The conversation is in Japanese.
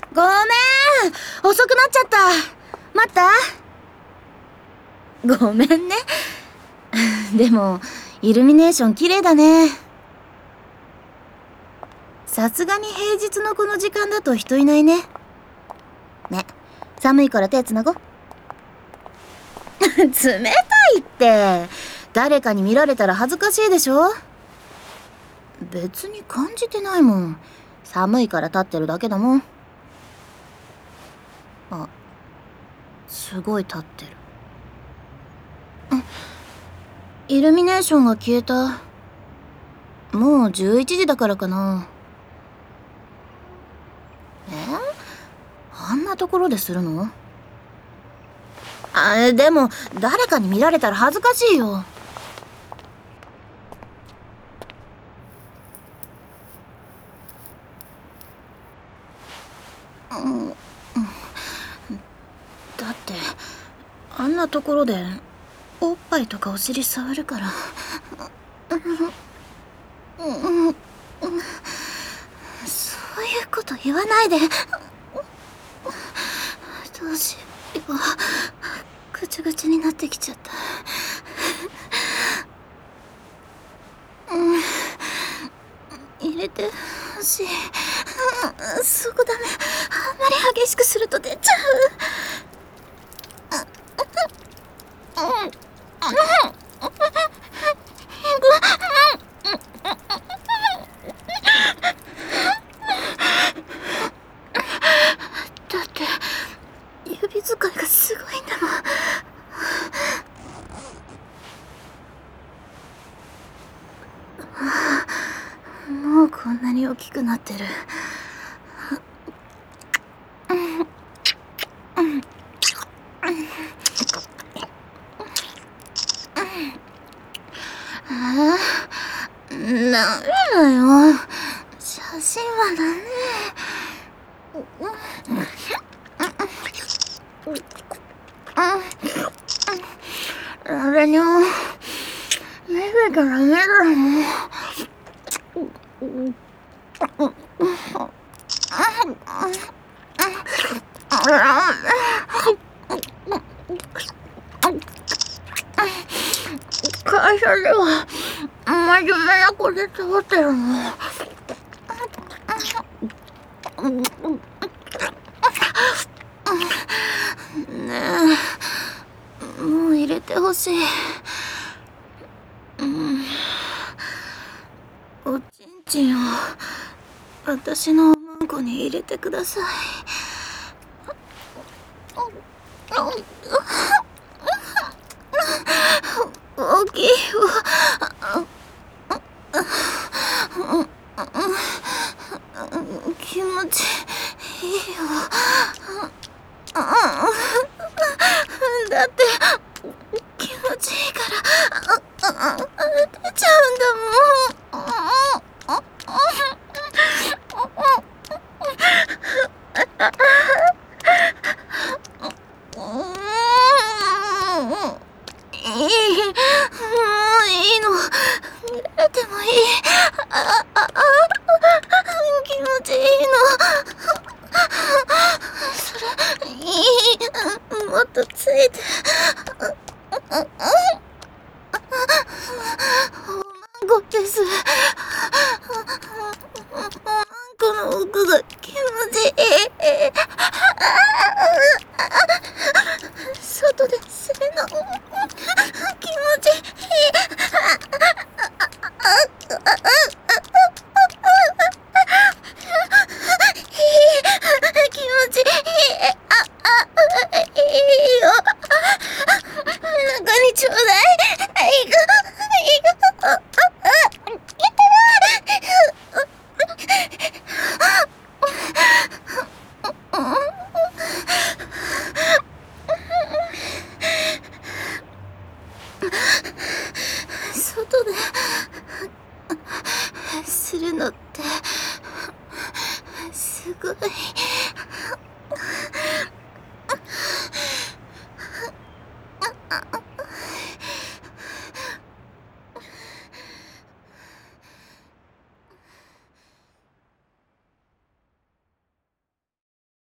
ごめん、遅くなっちゃった。待った。ごめんね。でもイルミネーション綺麗だね。さすがに平日のこの時間だと人いないね。ね、寒いから手つなごう。冷たいって。誰かに見られたら恥ずかしいでしょ。別に感じてないもん。寒いから立ってるだけだもん。あ、すごい立ってる。イルミネーションが消えた。もう11時だからかな。あんなところでするの？でも誰かに見られたら恥ずかしいよ。だってあんなところでおっぱいとかお尻触るから。そういうこと言わないで。どうしよう、ぐちゃぐちゃになってきちゃった。入れてほしい。そこダメ。あんまり激しくすると出ちゃう。だって指使いがすごいんだもん。もうこんなに大きくなってる。なるなよ。写真はダメ。あれにも見せたらダメだもん。会社では真面目な子で通ってるの。ねえ、もう入れてほしい。おちんちんを私のおまんこに入れてください。大きいよ。気持ちいいよ。だって気持ちいいから出ちゃうんだもん。もういいの。見られてもいい。気持ちいいの。それいい。もっとついて。おまんこです。おまんこの奥が気持ちいい。外でするの気持ちいい。気持ちいい。いいよ。中にちょうだい。外でするのってすごい